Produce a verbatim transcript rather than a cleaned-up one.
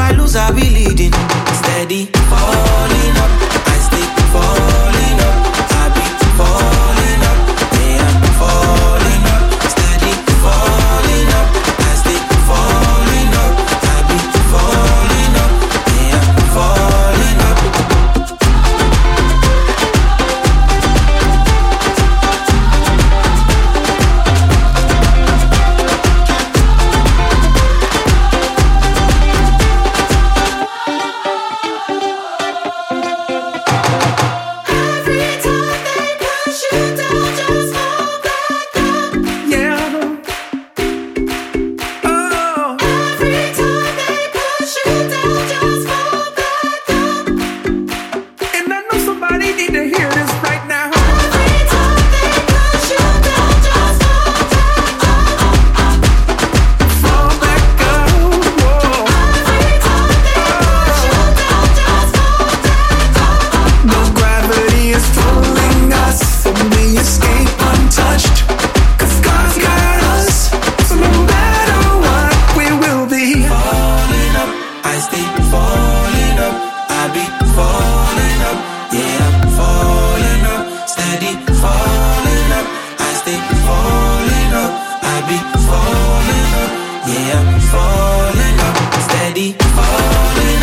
I lose, I be leading. Steady falling up, I stay falling up. I be falling up, yeah, I'm falling up. Steady falling up, I stay falling up. I be falling up, yeah, I'm falling up. Falling up, steady falling